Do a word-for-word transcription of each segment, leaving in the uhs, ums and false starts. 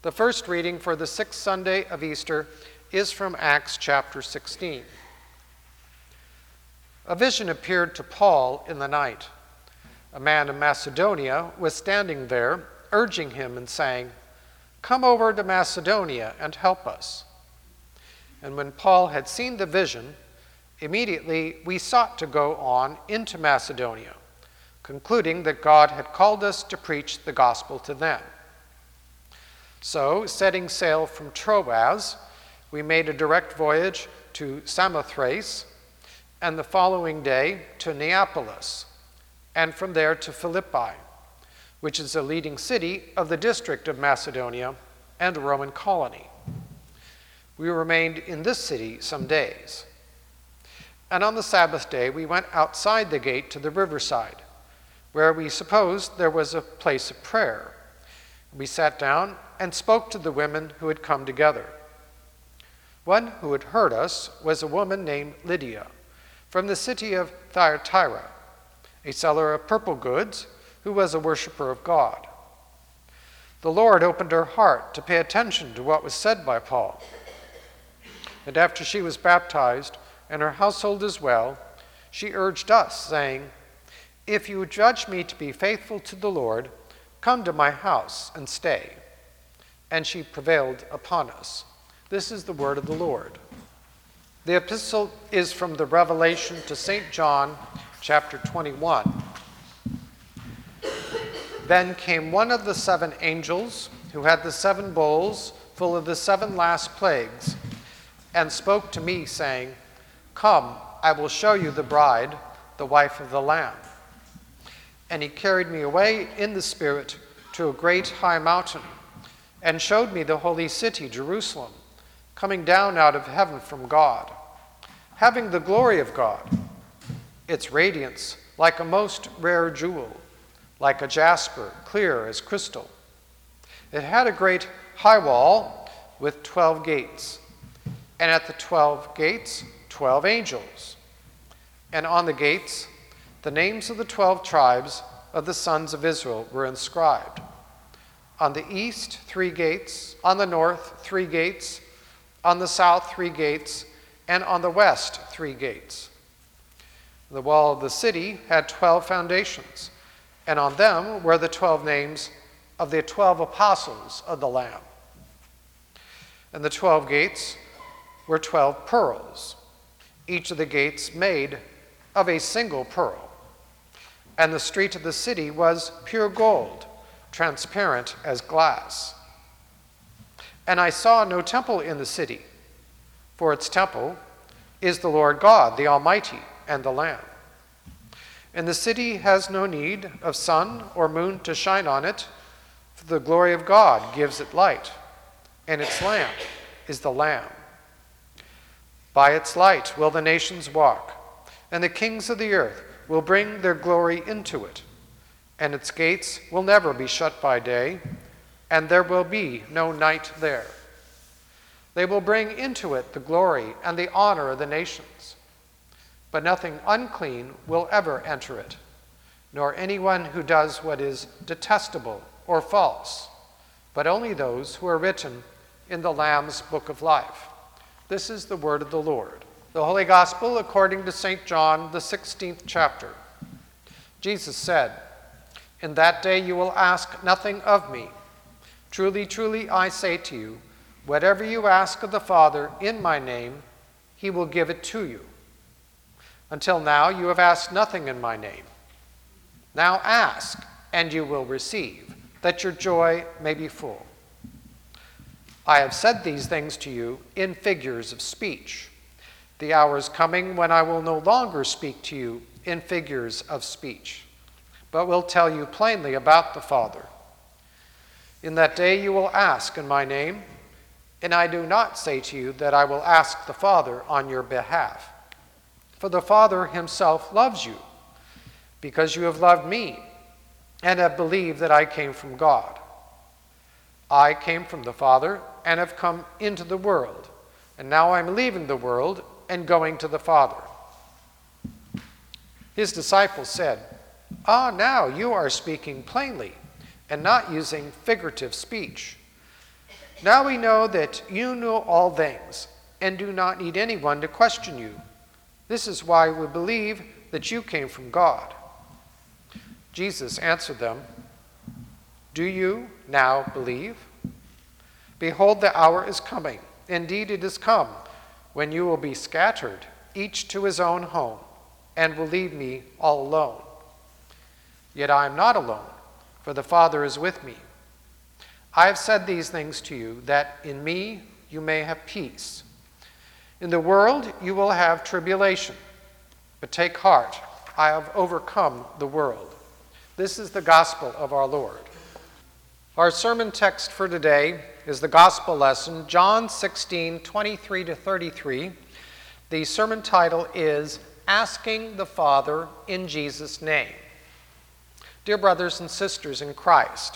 The first reading for the sixth Sunday of Easter is from Acts chapter sixteen. A vision appeared to Paul in the night. A man of Macedonia was standing there, urging him and saying, "Come over to Macedonia and help us." And when Paul had seen the vision, immediately we sought to go on into Macedonia, concluding that God had called us to preach the gospel to them. So, setting sail from Troas, we made a direct voyage to Samothrace, and the following day to Neapolis, and from there to Philippi, which is a leading city of the district of Macedonia and a Roman colony. We remained in this city some days. And on the Sabbath day we went outside the gate to the riverside, where we supposed there was a place of prayer. We sat down and spoke to the women who had come together. One who had heard us was a woman named Lydia, from the city of Thyatira, a seller of purple goods, who was a worshiper of God. The Lord opened her heart to pay attention to what was said by Paul. And after she was baptized, and her household as well, she urged us, saying, "If you judge me to be faithful to the Lord, come to my house and stay." And she prevailed upon us. This is the word of the Lord. The epistle is from the Revelation to Saint John, chapter twenty-one. Then came one of the seven angels who had the seven bowls full of the seven last plagues, and spoke to me, saying, "Come, I will show you the bride, the wife of the Lamb." And he carried me away in the Spirit to a great high mountain, and showed me the holy city, Jerusalem, coming down out of heaven from God, having the glory of God, its radiance like a most rare jewel, like a jasper, clear as crystal. It had a great high wall with twelve gates, and at the twelve gates, twelve angels. And on the gates, the names of the twelve tribes of the sons of Israel were inscribed. On the east, three gates, on the north, three gates, on the south, three gates, and on the west, three gates. The wall of the city had twelve foundations, and on them were the twelve names of the twelve apostles of the Lamb. And the twelve gates were twelve pearls, each of the gates made of a single pearl. And the street of the city was pure gold, transparent as glass. And I saw no temple in the city, for its temple is the Lord God, the Almighty, and the Lamb. And the city has no need of sun or moon to shine on it, for the glory of God gives it light, and its lamp is the Lamb. By its light will the nations walk, and the kings of the earth will bring their glory into it. And its gates will never be shut by day, and there will be no night there. They will bring into it the glory and the honor of the nations. But nothing unclean will ever enter it, nor anyone who does what is detestable or false, but only those who are written in the Lamb's book of life. This is the word of the Lord. The Holy Gospel according to Saint John, the sixteenth chapter. Jesus said, "In that day you will ask nothing of me. Truly, truly, I say to you, whatever you ask of the Father in my name, he will give it to you. Until now you have asked nothing in my name. Now ask, and you will receive, that your joy may be full. I have said these things to you in figures of speech. The hour is coming when I will no longer speak to you in figures of speech, but will tell you plainly about the Father. In that day you will ask in my name, and I do not say to you that I will ask the Father on your behalf. For the Father himself loves you, because you have loved me and have believed that I came from God. I came from the Father and have come into the world, and now I'm leaving the world and going to the Father." His disciples said, "Ah, now you are speaking plainly and not using figurative speech. Now we know that you know all things and do not need anyone to question you. This is why we believe that you came from God." Jesus answered them, "Do you now believe? Behold, the hour is coming. Indeed, it is come, when you will be scattered, each to his own home, and will leave me all alone. Yet I am not alone, for the Father is with me. I have said these things to you, that in me you may have peace. In the world you will have tribulation, but take heart, I have overcome the world." This is the gospel of our Lord. Our sermon text for today is the gospel lesson, John sixteen, twenty-three to thirty-three. The sermon title is "Asking the Father in Jesus' Name." Dear brothers and sisters in Christ,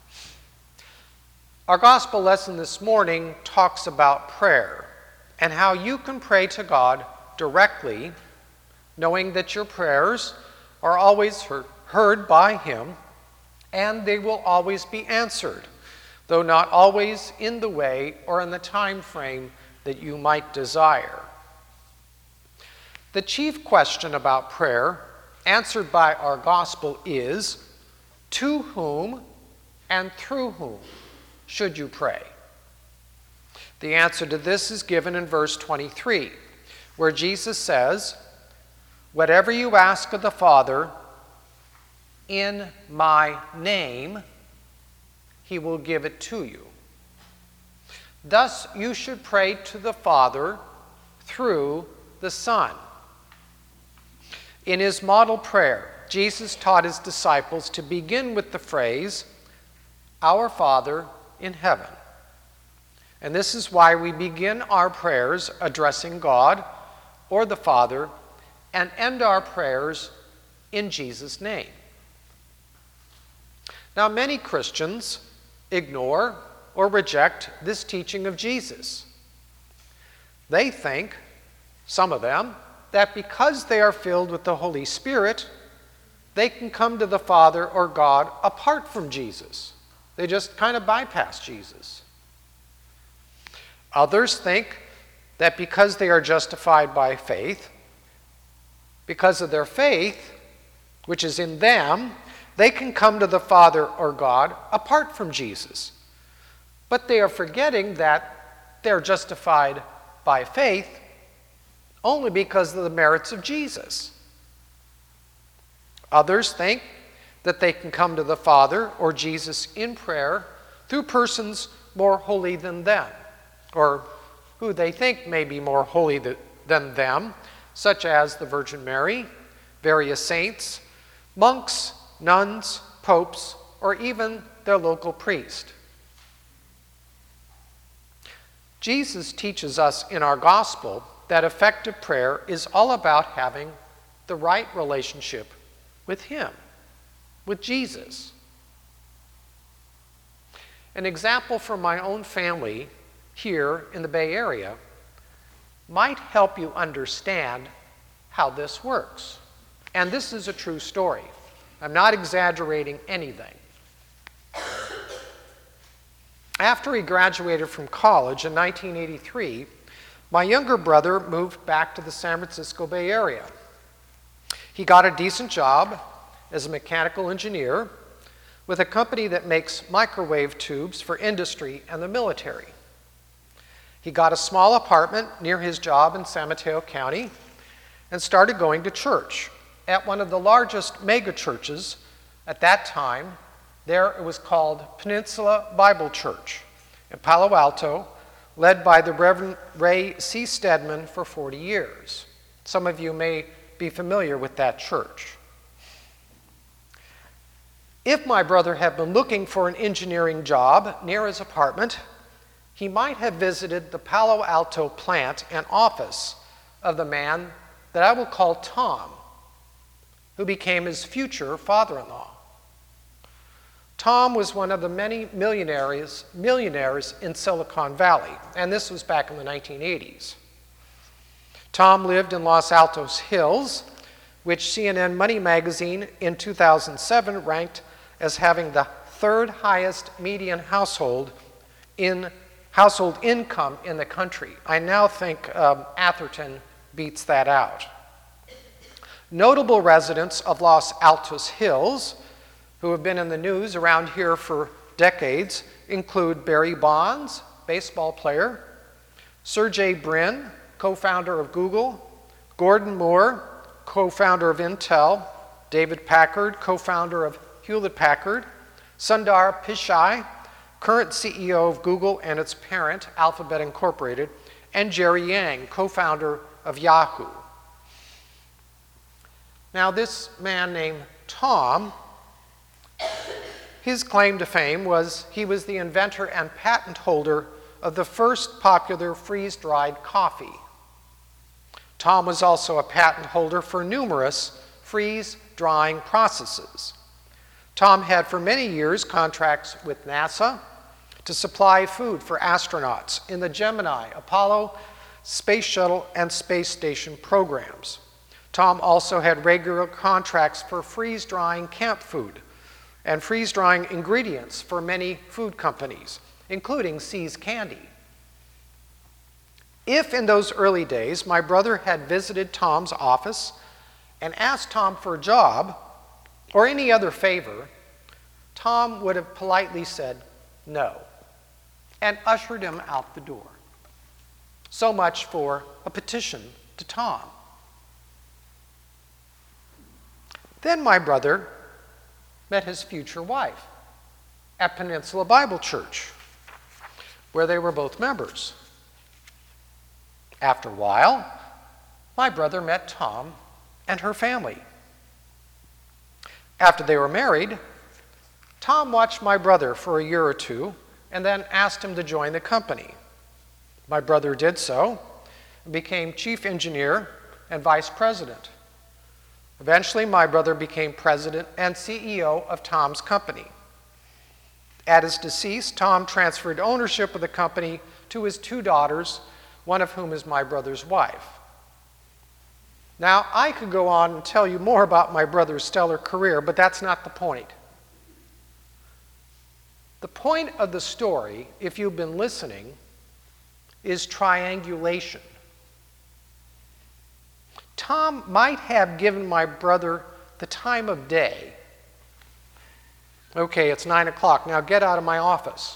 our gospel lesson this morning talks about prayer and how you can pray to God directly, knowing that your prayers are always heard, heard by Him, and they will always be answered, though not always in the way or in the time frame that you might desire. The chief question about prayer, answered by our gospel, is, to whom and through whom should you pray? The answer to this is given in verse twenty-three, where Jesus says, "Whatever you ask of the Father in my name, he will give it to you." Thus, you should pray to the Father through the Son. In his model prayer, Jesus taught his disciples to begin with the phrase, "Our Father in heaven." And this is why we begin our prayers addressing God or the Father and end our prayers in Jesus' name. Now, many Christians ignore or reject this teaching of Jesus. They think, some of them, that because they are filled with the Holy Spirit, they can come to the Father or God apart from Jesus. They just kind of bypass Jesus. Others think that because they are justified by faith, because of their faith, which is in them, they can come to the Father or God apart from Jesus. But they are forgetting that they're justified by faith only because of the merits of Jesus. Others think that they can come to the Father or Jesus in prayer through persons more holy than them, or who they think may be more holy than them, such as the Virgin Mary, various saints, monks, nuns, popes, or even their local priest. Jesus teaches us in our gospel that effective prayer is all about having the right relationship with Him, with Jesus. An example from my own family here in the Bay Area might help you understand how this works. And this is a true story. I'm not exaggerating anything. After he graduated from college in nineteen eighty-three, my younger brother moved back to the San Francisco Bay Area. He got a decent job as a mechanical engineer with a company that makes microwave tubes for industry and the military. He got a small apartment near his job in San Mateo County and started going to church at one of the largest mega churches at that time. There it was called Peninsula Bible Church in Palo Alto, led by the Reverend Ray C. Stedman for forty years. Some of you may be familiar with that church. If my brother had been looking for an engineering job near his apartment, he might have visited the Palo Alto plant and office of the man that I will call Tom, who became his future father-in-law. Tom was one of the many millionaires, millionaires in Silicon Valley, and this was back in the nineteen eighties. Tom lived in Los Altos Hills, which C N N Money magazine in two thousand seven ranked as having the third highest median household in household income in the country. I now think um, Atherton beats that out. Notable residents of Los Altos Hills, who have been in the news around here for decades, include Barry Bonds, baseball player, Sergey Brin, co-founder of Google, Gordon Moore, co-founder of Intel, David Packard, co-founder of Hewlett-Packard, Sundar Pichai, current C E O of Google and its parent, Alphabet Incorporated, and Jerry Yang, co-founder of Yahoo. Now, this man named Tom, his claim to fame was he was the inventor and patent holder of the first popular freeze-dried coffee. Tom was also a patent holder for numerous freeze-drying processes. Tom had for many years contracts with NASA to supply food for astronauts in the Gemini, Apollo, Space Shuttle, and Space Station programs. Tom also had regular contracts for freeze-drying camp food and freeze-drying ingredients for many food companies, including See's Candy. If in those early days my brother had visited Tom's office and asked Tom for a job or any other favor, Tom would have politely said no and ushered him out the door. So much for a petition to Tom. Then my brother met his future wife at Peninsula Bible Church, where they were both members. After a while, my brother met Tom and her family. After they were married, Tom watched my brother for a year or two and then asked him to join the company. My brother did so and became chief engineer and vice president. Eventually, my brother became president and C E O of Tom's company. At his decease, Tom transferred ownership of the company to his two daughters, one of whom is my brother's wife. Now, I could go on and tell you more about my brother's stellar career, but that's not the point. The point of the story, if you've been listening, is triangulation. Tom might have given my brother the time of day. Okay, it's nine o'clock, now get out of my office.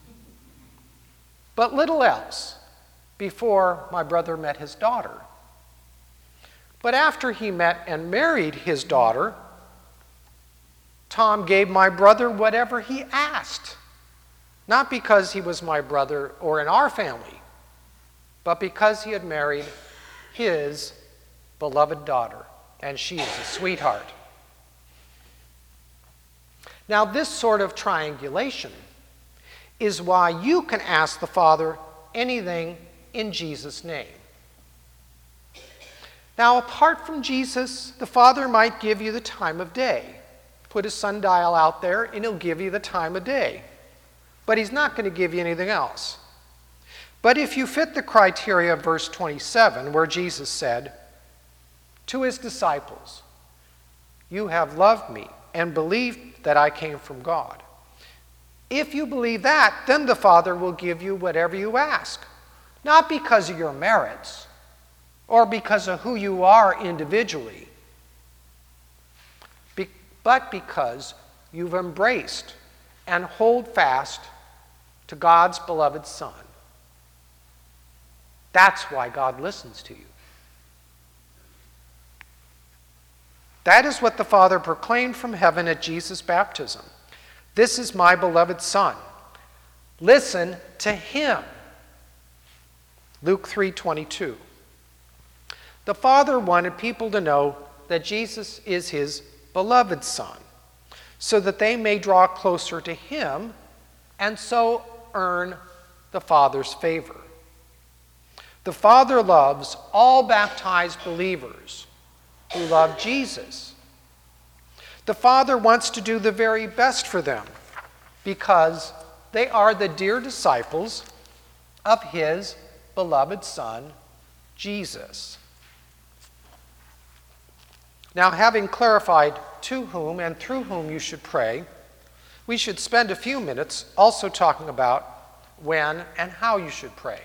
But little else before my brother met his daughter. But after he met and married his daughter, Tom gave my brother whatever he asked. Not because he was my brother or in our family, but because he had married his beloved daughter, and she is a sweetheart. Now, this sort of triangulation is why you can ask the Father anything in Jesus' name. Now, apart from Jesus, the Father might give you the time of day. Put a sundial out there, and he'll give you the time of day. But he's not going to give you anything else. But if you fit the criteria of verse twenty-seven, where Jesus said to his disciples, "You have loved me and believed that I came from God." If you believe that, then the Father will give you whatever you ask. Not because of your merits or because of who you are individually, be- but because you've embraced and hold fast to God's beloved Son. That's why God listens to you. That is what the Father proclaimed from heaven at Jesus' baptism. "This is my beloved Son. Listen to him." Luke three twenty-two. The Father wanted people to know that Jesus is his beloved Son, so that they may draw closer to him and so earn the Father's favor. The Father loves all baptized believers who love Jesus. The Father wants to do the very best for them because they are the dear disciples of his beloved Son, Jesus. Now, having clarified to whom and through whom you should pray, we should spend a few minutes also talking about when, and how you should pray.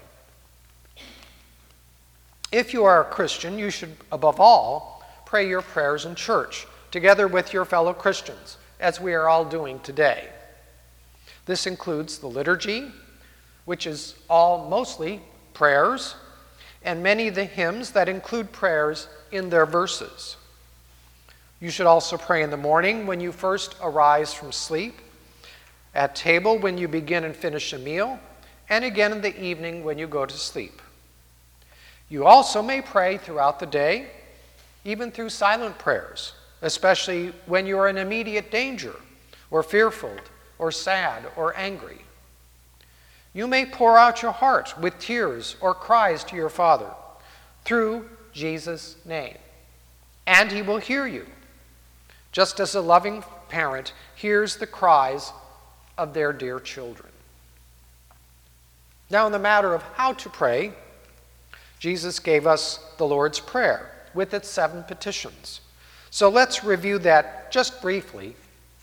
If you are a Christian, you should, above all, pray your prayers in church, together with your fellow Christians, as we are all doing today. This includes the liturgy, which is all mostly prayers, and many of the hymns that include prayers in their verses. You should also pray in the morning when you first arise from sleep, at table when you begin and finish a meal, and again in the evening when you go to sleep. You also may pray throughout the day, even through silent prayers, especially when you are in immediate danger, or fearful, or sad, or angry. You may pour out your heart with tears or cries to your Father through Jesus' name, and he will hear you, just as a loving parent hears the cries of their dear children. Now, in the matter of how to pray, Jesus gave us the Lord's Prayer with its seven petitions. So let's review that just briefly.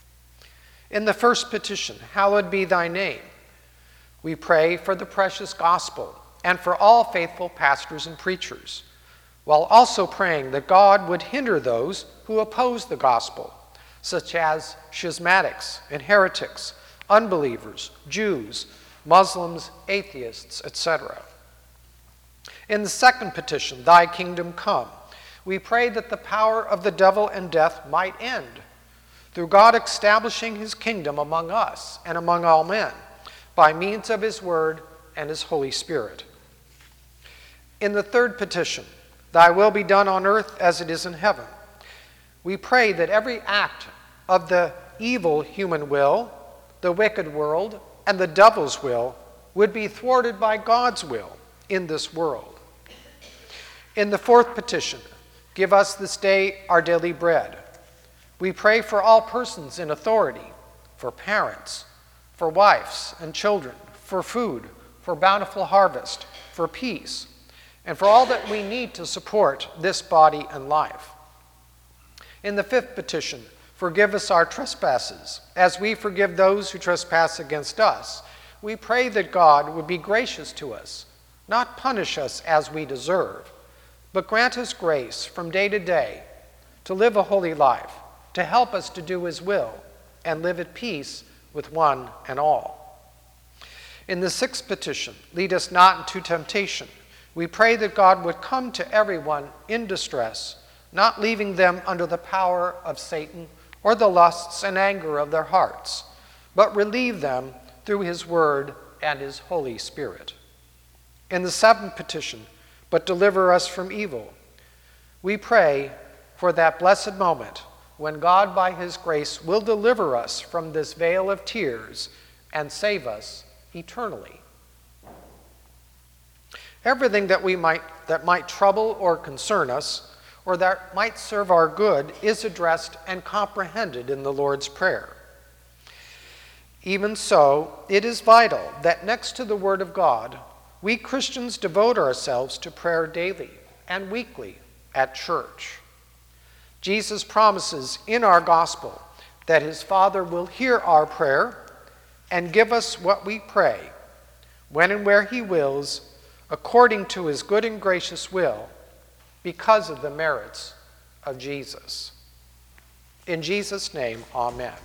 In the first petition, hallowed be thy name, we pray for the precious gospel and for all faithful pastors and preachers, while also praying that God would hinder those who oppose the gospel, such as schismatics and heretics, unbelievers, Jews, Muslims, atheists, et cetera. In the second petition, thy kingdom come, we pray that the power of the devil and death might end, through God establishing his kingdom among us and among all men, by means of his word and his Holy Spirit. In the third petition, thy will be done on earth as it is in heaven, we pray that every act of the evil human will, the wicked world, and the devil's will would be thwarted by God's will in this world. In the fourth petition, give us this day our daily bread, we pray for all persons in authority, for parents, for wives and children, for food, for bountiful harvest, for peace, and for all that we need to support this body and life. In the fifth petition, forgive us our trespasses, as we forgive those who trespass against us. We pray that God would be gracious to us, not punish us as we deserve, but grant us grace from day to day to live a holy life, to help us to do his will, and live at peace with one and all. In the sixth petition, lead us not into temptation. We pray that God would come to everyone in distress, not leaving them under the power of Satan or the lusts and anger of their hearts, but relieve them through his word and his Holy Spirit. In the seventh petition, but deliver us from evil, we pray for that blessed moment when God, by his grace, will deliver us from this vale of tears and save us eternally. Everything that we might that might trouble or concern us, or that might serve our good, is addressed and comprehended in the Lord's Prayer. Even so, it is vital that next to the Word of God, we Christians devote ourselves to prayer daily and weekly at church. Jesus promises in our gospel that his Father will hear our prayer and give us what we pray, when and where he wills, according to his good and gracious will, because of the merits of Jesus. In Jesus' name, amen.